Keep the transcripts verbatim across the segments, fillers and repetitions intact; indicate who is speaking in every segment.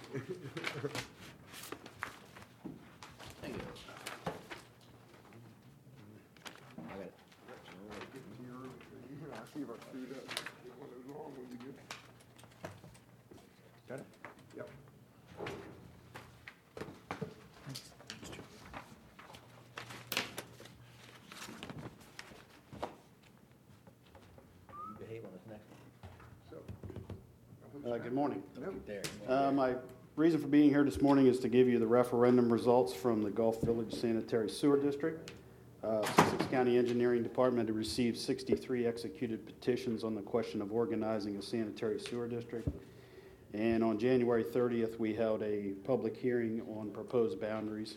Speaker 1: Thank you. I got it.
Speaker 2: I see if I screwed up. Get one of those long ones again.
Speaker 1: Got it?
Speaker 2: Yep.
Speaker 1: You behave on this next one.
Speaker 2: So.
Speaker 3: Uh, Good morning.
Speaker 1: Right there.
Speaker 3: Uh, My reason for being here this morning is to give you the referendum results from the Gulf Village Sanitary Sewer District. Uh, Sussex County Engineering Department had received sixty-three executed petitions on the question of organizing a sanitary sewer district. And on January thirtieth, we held a public hearing on proposed boundaries.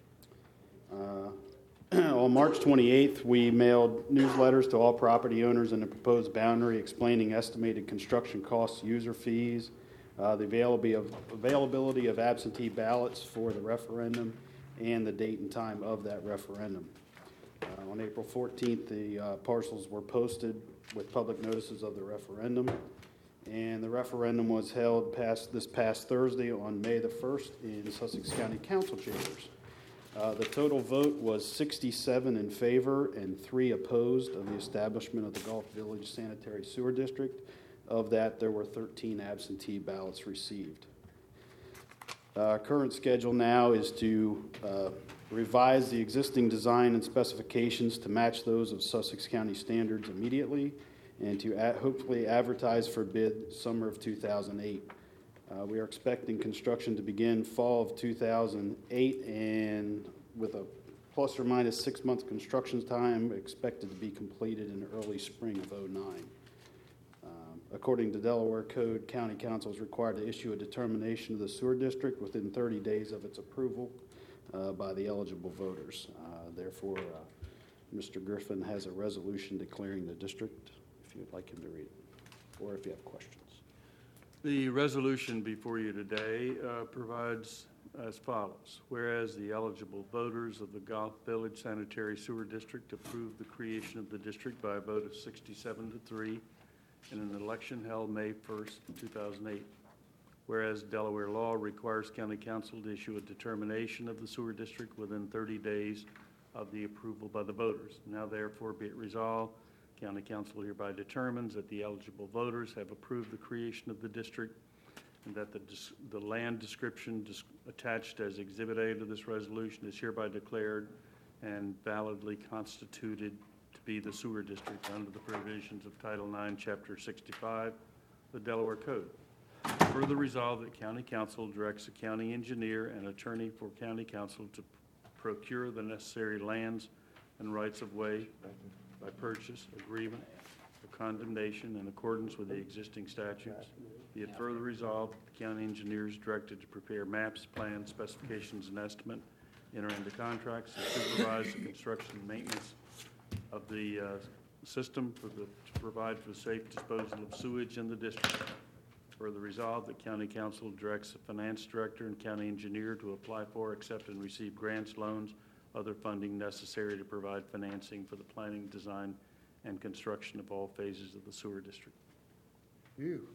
Speaker 3: Uh, On March twenty-eighth, we mailed newsletters to all property owners in the proposed boundary explaining estimated construction costs, user fees, uh, the availability of, availability of absentee ballots for the referendum, and the date and time of that referendum. Uh, on April fourteenth, the uh, parcels were posted with public notices of the referendum, and the referendum was held past, this past Thursday on May the first in Sussex County Council chambers. Uh, the total vote was sixty-seven in favor and three opposed of the establishment of the Gulf Village Sanitary Sewer District. Of that, there were thirteen absentee ballots received. Our current schedule now is to uh, revise the existing design and specifications to match those of Sussex County standards immediately, and to a- hopefully advertise for bid summer of two thousand eight. Uh, we are expecting construction to begin fall of two thousand eight, and with a plus or minus six month construction time expected to be completed in early spring of oh nine. Um, according to Delaware Code, County Council is required to issue a determination of the sewer district within thirty days of its approval uh, by the eligible voters. Uh, therefore, uh, Mister Griffin has a resolution declaring the district, if you'd like him to read it, or if you have questions.
Speaker 4: The resolution before you today uh, provides as follows. Whereas the eligible voters of the Gulf Village Sanitary Sewer District approved the creation of the district by a vote of sixty-seven to three in an election held May first, two thousand eight. Whereas Delaware law requires County Council to issue a determination of the sewer district within thirty days of the approval by the voters. Now therefore be it resolved, County Council hereby determines that the eligible voters have approved the creation of the district, and that the, the land description dis- attached as Exhibit A to this resolution is hereby declared and validly constituted to be the sewer district under the provisions of Title nine, Chapter sixty-five, the Delaware Code. Further resolved that County Council directs the county engineer and attorney for County Council to procure the necessary lands and rights of way by purchase, agreement, or condemnation in accordance with the existing statutes. Be it further resolved, the county engineer is directed to prepare maps, plans, specifications, and estimate, enter into contracts, and supervise the construction and maintenance of the uh, system for the, to provide for the safe disposal of sewage in the district. Further resolved, that County Council directs the finance director and county engineer to apply for, accept, and receive grants, loans, other funding necessary to provide financing for the planning, design, and construction of all phases of the sewer district.
Speaker 2: You.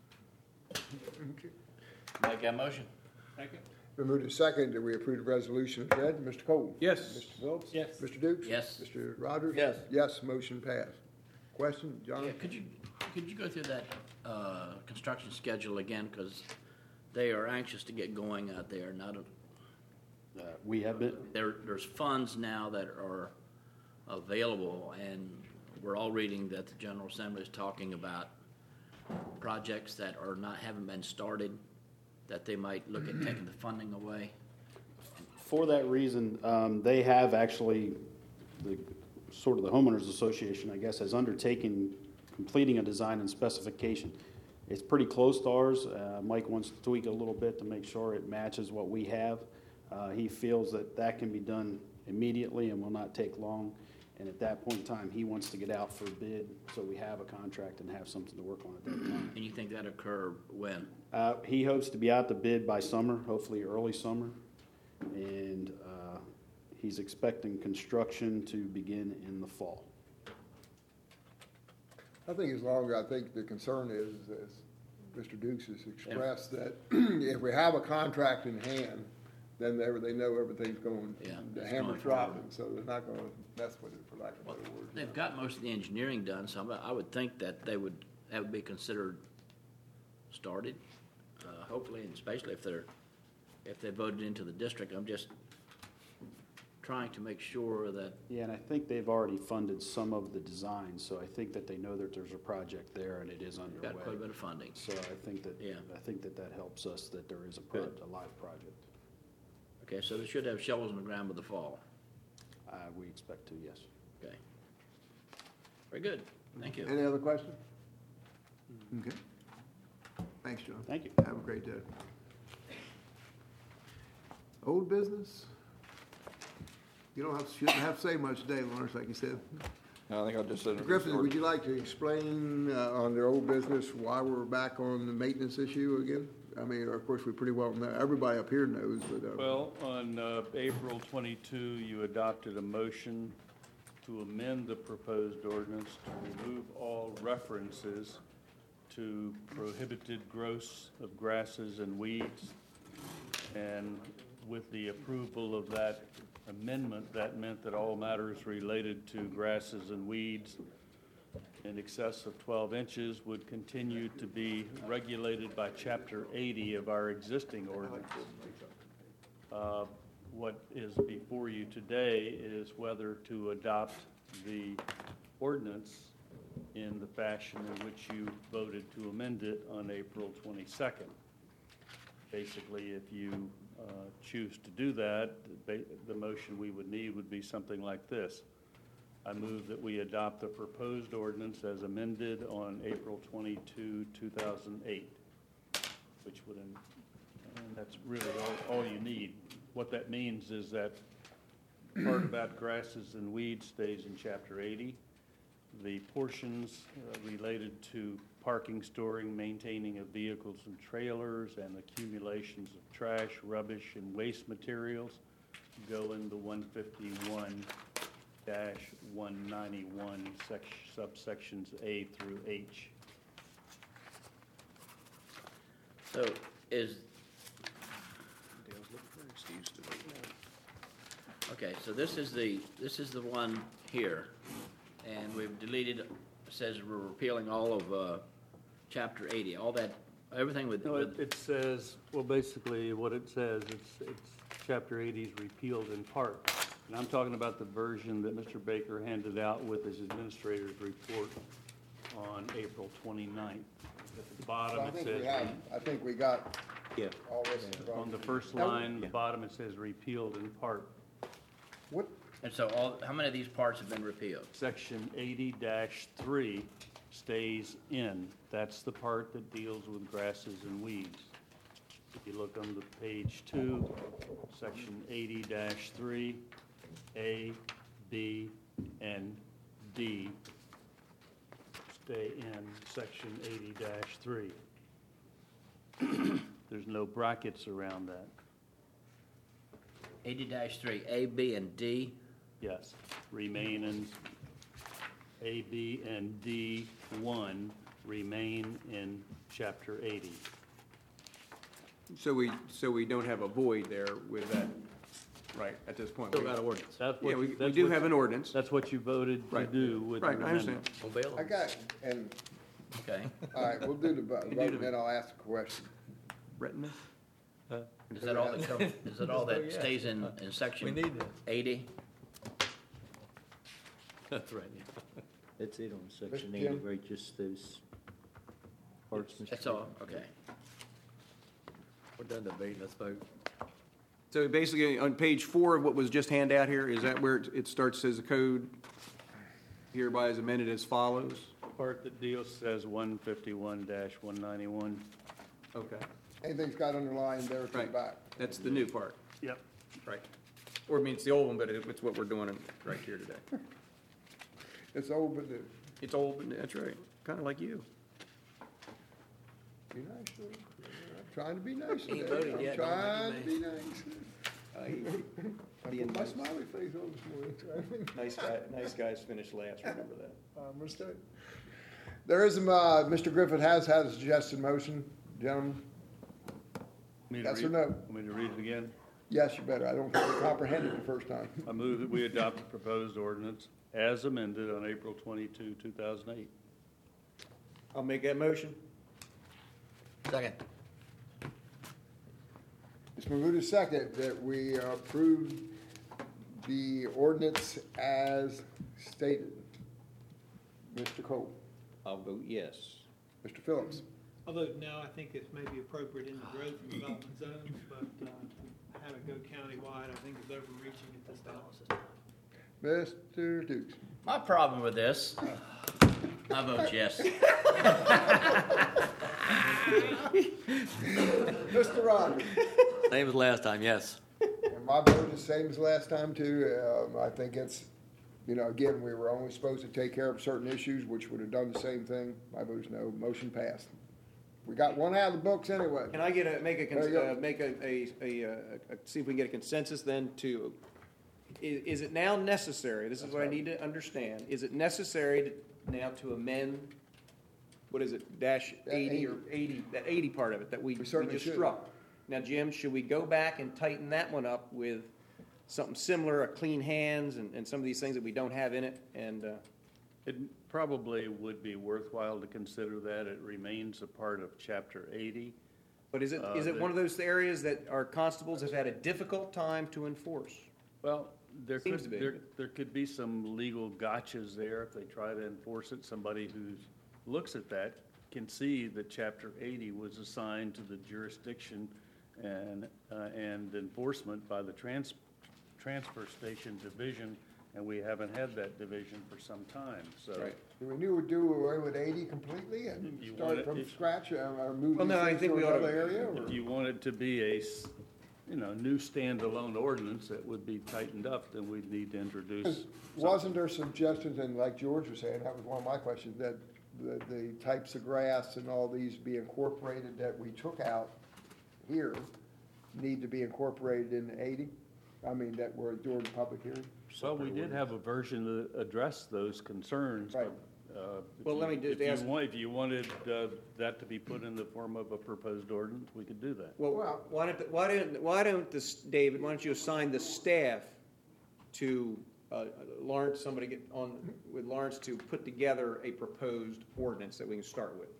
Speaker 1: Make that motion.
Speaker 5: Second.
Speaker 2: Been moved to second that we approve the resolution as read. Mister Cole?
Speaker 5: Yes.
Speaker 2: Mister Phillips?
Speaker 5: Yes.
Speaker 2: Mister Dukes?
Speaker 1: Yes.
Speaker 2: Mister Rogers?
Speaker 1: Yes.
Speaker 2: Yes, motion passed. Question, John?
Speaker 1: Yeah, could you, could you go through that uh, construction schedule again? Because they are anxious to get going out there. Not a,
Speaker 3: Uh, we have been,
Speaker 1: there, there's funds now that are available, and we're all reading that the General Assembly is talking about projects that are not, haven't been started, that they might look at taking the funding away.
Speaker 3: for that reason, um, they have actually, the sort of the homeowners association, I guess, has undertaken completing a design and specification. It's pretty close to ours. Uh, Mike wants to tweak a little bit to make sure it matches what we have. Uh, he feels that that can be done immediately and will not take long. And at that point in time, he wants to get out for bid so we have a contract and have something to work on at that time.
Speaker 1: And you think that occur when?
Speaker 3: Uh, he hopes to be out to bid by summer, hopefully early summer. And uh, he's expecting construction to begin in the fall.
Speaker 2: I think as long as, I think the concern is, is Mister Dukes has expressed that if we have a contract in hand, then they, they know everything's going,
Speaker 1: Yeah,
Speaker 2: the
Speaker 1: it's
Speaker 2: hammer's
Speaker 1: going forward.
Speaker 2: dropping, so they're not gonna mess with it, for lack of a better word.
Speaker 1: They've got most of the engineering done, so I'm- I would think that they would, that would be considered started, uh, hopefully, and especially if they're, if they voted into the district. I'm just trying to make sure that,
Speaker 3: Yeah, and I think they've already funded some of the design, so I think that they know that there's a project there and it is
Speaker 1: we've got quite a
Speaker 3: underway.
Speaker 1: bit of funding.
Speaker 3: So I think that,
Speaker 1: Yeah.
Speaker 3: I think that that helps us that there is a, pro-
Speaker 1: Good.
Speaker 3: a live project.
Speaker 1: Okay, so they should have shovels in the ground by the fall.
Speaker 3: Uh, we expect to, yes.
Speaker 1: Okay. Very good. Thank you.
Speaker 2: Any other questions? Okay. Thanks, John.
Speaker 3: Thank you.
Speaker 2: Have a great day. Old business? You don't have, shouldn't have to say much today, Lawrence, like you said.
Speaker 5: I think I just said.
Speaker 2: Griffin, would you like to explain uh, on their old business why we're back on the maintenance issue again? I mean, of course, we pretty well know, everybody up here knows, but. uh,
Speaker 4: Well, on uh, April twenty-second, you adopted a motion to amend the proposed ordinance to remove all references to prohibited growths of grasses and weeds. And with the approval of that amendment, that meant that all matters related to grasses and weeds in excess of twelve inches would continue to be regulated by Chapter eighty of our existing ordinance. Uh, What is before you today is whether to adopt the ordinance in the fashion in which you voted to amend it on April twenty-second. Basically, if you uh, choose to do that, the the motion we would need would be something like this. I move that we adopt the proposed ordinance as amended on April twenty-second, two thousand eight, which would, and that's really all, all you need. What that means is that part about grasses and weeds stays in Chapter eighty. The portions uh, related to parking, storing, maintaining of vehicles and trailers, and accumulations of trash, rubbish, and waste materials go in the one fifty-one dash one ninety-one subsections A through H.
Speaker 1: So is, okay, so this is the, this is the one here, and we've deleted, says we're repealing all of uh, Chapter eighty, all that, everything with,
Speaker 4: No, it,
Speaker 1: with-
Speaker 4: it says, well, basically, what it says, it's, it's Chapter eighty is repealed in part. And I'm talking about the version that Mister Baker handed out with his administrator's report on April twenty-ninth. At the
Speaker 2: So
Speaker 4: bottom,
Speaker 2: I
Speaker 4: it
Speaker 2: think
Speaker 4: says,
Speaker 2: we have, I think we got
Speaker 5: Yeah.
Speaker 2: all this.
Speaker 4: on the first
Speaker 2: Now,
Speaker 4: line, the bottom, it says repealed in part.
Speaker 2: What,
Speaker 1: and so all, how many of these parts have been repealed?
Speaker 4: Section eighty dash three stays in. That's the part that deals with grasses and weeds. If you look on the page two, section eighty dash three, A, B, and D stay in section eighty dash three. There's no brackets around that.
Speaker 1: eighty dash three, A, B, and D.
Speaker 4: Yes, remain in, A, B, and D one remain in chapter eighty.
Speaker 5: So we, so we don't have a void there with that, right, at this point?
Speaker 1: Still got ordinance.
Speaker 4: That's what
Speaker 5: Yeah, we,
Speaker 4: you-
Speaker 5: we
Speaker 4: that's
Speaker 5: do
Speaker 4: what-
Speaker 5: have an ordinance.
Speaker 4: That's what you voted to
Speaker 5: Right.
Speaker 4: do with your
Speaker 5: Right, I understand.
Speaker 4: amendment.
Speaker 2: I got, and,
Speaker 1: Okay.
Speaker 2: all right, we'll do the vote,
Speaker 5: You do the-
Speaker 2: then I'll ask the question.
Speaker 5: Retina?
Speaker 1: Is that all that, comes- is that all that stays in, in section
Speaker 6: We need that.
Speaker 1: eighty?
Speaker 6: That's right, yeah. That's it on section
Speaker 2: Mister
Speaker 6: eighty,
Speaker 2: Jim?
Speaker 6: right, just those parts, Mister
Speaker 1: That's all, okay.
Speaker 6: We're done debating, let's vote.
Speaker 5: So basically, on page four of what was just handed out here, is that where it- it starts as a code hereby is amended as follows?
Speaker 4: Part that deals says one fifty-one dash one ninety-one.
Speaker 5: Okay.
Speaker 2: Anything's got underlined there to the
Speaker 5: Right.
Speaker 2: back.
Speaker 5: That's the new part,
Speaker 4: Yep.
Speaker 5: right. Or I mean, it's the old one, but it- it's what we're doing right here today.
Speaker 2: It's old but new.
Speaker 5: It's old, but that's right, kind of like you.
Speaker 2: Be nice, though. I'm trying to be nice
Speaker 1: He ain't
Speaker 2: today.
Speaker 1: voted
Speaker 2: I'm
Speaker 1: yet, don't
Speaker 2: trying to
Speaker 1: make
Speaker 2: be
Speaker 1: him
Speaker 2: nice. I
Speaker 5: Being
Speaker 2: put my
Speaker 5: nice.
Speaker 2: smiley face on this morning, trying to be
Speaker 5: Nice guy, nice guys finish last, remember that.
Speaker 2: I understand. There is, uh, Mister Griffith has had a suggested motion, gentlemen.
Speaker 4: Me to
Speaker 2: Yes or
Speaker 4: read-
Speaker 2: no?
Speaker 4: Want me to read it again?
Speaker 2: Yes, you better. I don't think you comprehended the first time.
Speaker 4: I move that we adopt the proposed ordinance as amended on April twenty-second, two thousand eight.
Speaker 5: I'll make that motion.
Speaker 1: Second.
Speaker 2: It's been moved to second that we approve the ordinance as stated. Mister Cole,
Speaker 6: I'll vote yes.
Speaker 2: Mister Phillips,
Speaker 7: I'll vote no. I think it's maybe appropriate in the growth and development zones, but uh, to have it go countywide, I think is overreaching at this time.
Speaker 2: Mister Dukes.
Speaker 1: My problem with this, I vote yes.
Speaker 2: Mister Rogers.
Speaker 6: Same as last time, yes.
Speaker 2: And my vote is the same as last time too. Um, I think it's, you know, again, we were only supposed to take care of certain issues, which would have done the same thing. My vote is no. Motion passed. We got one out of the books anyway.
Speaker 5: Can I get a, make a, cons-
Speaker 2: There you go.
Speaker 5: uh, make a, a, a, uh, a, see if we can get a consensus then to, is, is it now necessary, this is what I need to understand, is it necessary to, now to amend, what is it, dash
Speaker 2: That
Speaker 5: eighty or eighty, that eighty part of it that we,
Speaker 2: We
Speaker 5: we
Speaker 2: certainly
Speaker 5: just
Speaker 2: should.
Speaker 5: struck? Now, Jim, should we go back and tighten that one up with something similar, a clean hands and, and some of these things that we don't have in it, and, uh,
Speaker 4: It probably would be worthwhile to consider that. It remains a part of Chapter eighty.
Speaker 5: but is it,
Speaker 4: Uh,
Speaker 5: is it
Speaker 4: the-
Speaker 5: one of those areas that our constables have had a difficult time to enforce?
Speaker 4: Well, there
Speaker 5: Seems
Speaker 4: could,
Speaker 5: to be.
Speaker 4: there, there could be some legal gotchas there if they try to enforce it. Somebody who looks at that can see that Chapter eighty was assigned to the jurisdiction and, uh, and enforcement by the trans, transfer station division, and we haven't had that division for some time, so.
Speaker 5: Right.
Speaker 2: We knew we'd do away with eighty completely and
Speaker 4: If you
Speaker 2: start
Speaker 4: want it-
Speaker 2: from
Speaker 4: if-
Speaker 2: scratch uh, or move
Speaker 5: Well,
Speaker 2: these
Speaker 5: no, I
Speaker 2: things
Speaker 5: think
Speaker 2: to
Speaker 5: we ought to-
Speaker 2: another area? or-
Speaker 4: If you want it to be a, s- you know, new standalone ordinance that would be tightened up, then we'd need to introduce.
Speaker 2: Wasn't there suggestions, and like George was saying, that was one of my questions, that the, the types of grass and all these be incorporated that we took out here need to be incorporated in eighty? I mean, that were during the public hearing?
Speaker 4: Well, we did have a version that addressed those concerns.
Speaker 2: Right.
Speaker 4: Uh, if
Speaker 5: Well, let
Speaker 4: you-
Speaker 5: me just
Speaker 4: if you
Speaker 5: ask-
Speaker 4: want- If you wanted uh, that to be put in the form of a proposed ordinance, we could do that.
Speaker 5: Well,
Speaker 2: Well-
Speaker 5: why don't, why don't, why don't this, David, why don't you assign the staff to, uh, Lawrence, somebody get on, with Lawrence to put together a proposed ordinance that we can start with?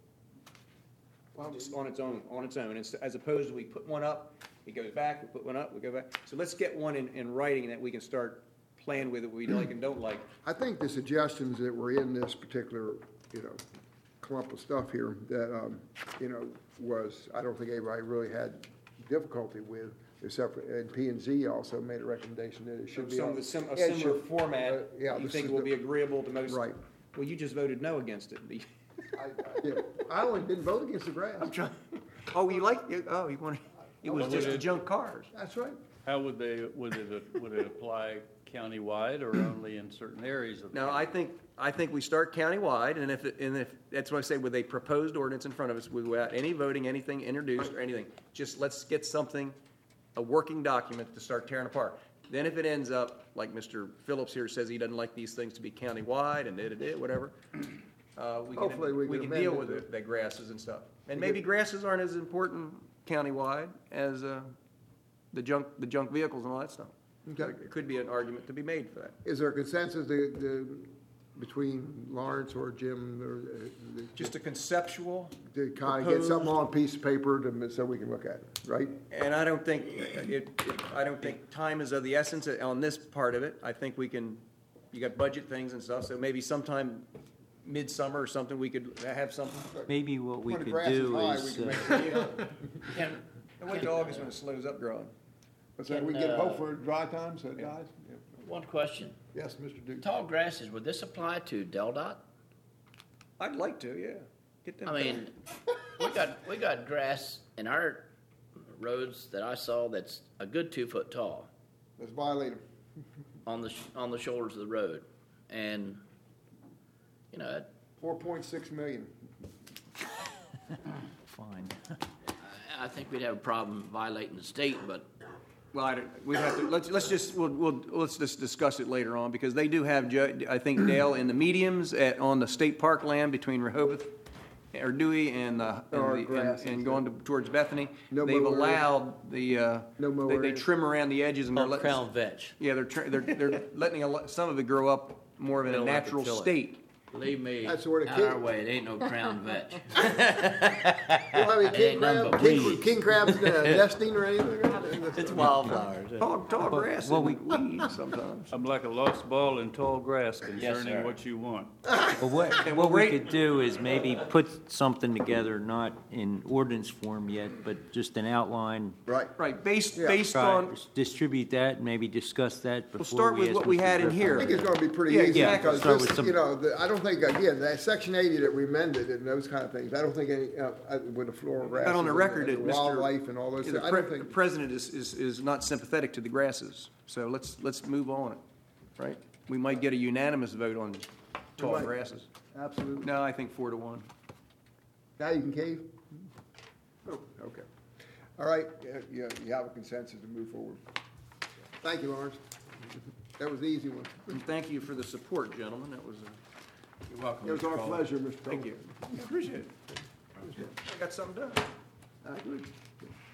Speaker 5: Just on its own, on its own, It's- as opposed to we put one up, it goes back, we put one up, we go back. So let's get one in, in writing that we can start playing with, that we like and don't like.
Speaker 2: I think the suggestions that were in this particular, you know, clump of stuff here that, um, you know, was, I don't think anybody really had difficulty with, except for, and P and Z also made a recommendation that it should be.
Speaker 5: Some,
Speaker 2: on-
Speaker 5: of the sim- a
Speaker 2: it
Speaker 5: similar
Speaker 2: should- uh,
Speaker 5: format,
Speaker 2: yeah,
Speaker 5: you
Speaker 2: this
Speaker 5: think
Speaker 2: is
Speaker 5: will
Speaker 2: the-
Speaker 5: be agreeable to most?
Speaker 2: Right.
Speaker 5: Well, you just voted no against it.
Speaker 2: I, I did. I only didn't vote against the grass.
Speaker 5: I'm trying, oh, you like, oh, you want, it was just the junk cars.
Speaker 2: That's right.
Speaker 4: How would they, would it, would it apply countywide or only in certain areas of the?
Speaker 5: No, I think, I think we start countywide, and if, it- and if, that's what I say, with a proposed ordinance in front of us, without any voting, anything introduced or anything, just let's get something, a working document to start tearing apart. Then if it ends up, like Mister Phillips here says, he doesn't like these things to be countywide and da-da-da, whatever, uh, we
Speaker 2: Hopefully we
Speaker 5: can, we
Speaker 2: can
Speaker 5: can deal
Speaker 2: amend
Speaker 5: with
Speaker 2: it.
Speaker 5: it, the grasses and stuff. And maybe grasses aren't as important countywide as, uh, the junk, the junk vehicles and all that stuff.
Speaker 2: Okay.
Speaker 5: There could be an argument to be made for that.
Speaker 2: Is there a consensus the, the, between Lawrence or Jim or? uh, the-
Speaker 5: Just a conceptual,
Speaker 2: To kind of get something on a piece of paper to, so we can look at it, right?
Speaker 5: and I don't think, it, it, I don't think time is of the essence on this part of it. I think we can, you got budget things and stuff, so maybe sometime midsummer or something, we could have something.
Speaker 6: Maybe what we
Speaker 2: When the
Speaker 6: could
Speaker 2: grass is
Speaker 6: do
Speaker 2: high, we
Speaker 6: is,
Speaker 2: can
Speaker 6: uh,
Speaker 2: make it-
Speaker 1: Can,
Speaker 5: And wait till August when it slows up growing.
Speaker 2: So we
Speaker 1: Can,
Speaker 2: get a
Speaker 1: uh,
Speaker 2: hope for dry time, so it dies? Yeah.
Speaker 1: one question.
Speaker 2: Yes, Mister Duke.
Speaker 1: Tall grasses, would this apply to Del Dot?
Speaker 5: I'd like to, yeah. Get them.
Speaker 1: I mean, we got, we got grass in our roads that I saw that's a good two foot tall
Speaker 2: Let's violate them.
Speaker 1: on the, sh- on the shoulders of the road. And, you know, it-
Speaker 2: Four point six million.
Speaker 6: fine.
Speaker 1: I- I think we'd have a problem violating the state, but
Speaker 5: Well, I don't, we'd have to, let's, let's just, we'll, we'll, let's just discuss it later on, because they do have, ju- I think, Dale, in the mediums at, on the state park land between Rehoboth, or Dewey and, uh,
Speaker 2: Or
Speaker 5: and, the-
Speaker 2: grass
Speaker 5: and,
Speaker 2: and
Speaker 5: and going to, towards Bethany.
Speaker 2: No
Speaker 5: They've
Speaker 2: mow area.
Speaker 5: allowed the, uh,
Speaker 2: No mow
Speaker 5: they, they
Speaker 2: area.
Speaker 5: trim around the edges and they're
Speaker 1: Oh,
Speaker 5: letting.
Speaker 1: crown veg.
Speaker 5: Yeah, they're, tr- they're, they're letting a lot, some of it grow up more of in a
Speaker 1: They'll let it
Speaker 5: natural
Speaker 1: fill it.
Speaker 5: state.
Speaker 1: Believe me,
Speaker 2: That's where the
Speaker 1: out
Speaker 2: king-
Speaker 1: our way, it ain't no crown veg.
Speaker 2: Well, I mean,
Speaker 1: It
Speaker 2: king
Speaker 1: ain't nothing
Speaker 2: crab,
Speaker 1: but
Speaker 2: king,
Speaker 1: weeds.
Speaker 2: king crab's uh, nesting or anything?
Speaker 6: It's wildflowers.
Speaker 5: Tall, tall grass
Speaker 6: well,
Speaker 5: and weeds sometimes.
Speaker 4: I'm like a lost ball in tall grass
Speaker 1: Yes,
Speaker 4: concerning
Speaker 1: sir.
Speaker 4: what you want.
Speaker 6: Well, what,
Speaker 5: And
Speaker 6: what
Speaker 5: we'll
Speaker 6: we
Speaker 5: rate-
Speaker 6: could do is maybe put something together, not in ordinance form yet, but just an outline.
Speaker 2: Right.
Speaker 5: Right, based,
Speaker 2: Yeah.
Speaker 5: based
Speaker 6: Try,
Speaker 5: on,
Speaker 6: distribute that, and maybe discuss that before
Speaker 5: we'll start
Speaker 6: we
Speaker 5: with
Speaker 6: ask
Speaker 5: what we
Speaker 6: Mister
Speaker 5: had in
Speaker 6: Griffin.
Speaker 5: here.
Speaker 2: I think it's gonna be pretty
Speaker 5: Yeah,
Speaker 2: easy,
Speaker 5: exactly.
Speaker 2: because
Speaker 6: Start with
Speaker 2: this,
Speaker 6: some-
Speaker 2: you know, the, I don't think, again, that section eighty that we amended and those kind of things, I don't think any, uh, uh, with the floral grass.
Speaker 5: But on the record,
Speaker 2: and
Speaker 5: that
Speaker 2: the
Speaker 5: Mister
Speaker 2: wildlife and all those
Speaker 5: the
Speaker 2: things, I
Speaker 5: pre-
Speaker 2: don't
Speaker 5: the
Speaker 2: think,
Speaker 5: president is, is, is not sympathetic to the grasses, so let's, let's move on it, right? We might get a unanimous vote on tall
Speaker 2: might.
Speaker 5: grasses.
Speaker 2: absolutely.
Speaker 5: No, I think four to one.
Speaker 2: Now you can cave? Oh, okay. All right, yeah, yeah, you have a consensus to move forward. Thank you, Lawrence. That was the easy one.
Speaker 5: And thank you for the support, gentlemen, that was, uh,
Speaker 1: You're welcome.
Speaker 2: It was our pleasure, Mister
Speaker 5: thank
Speaker 2: Coleman.
Speaker 5: you. I appreciate it. I got something done.
Speaker 2: I agree.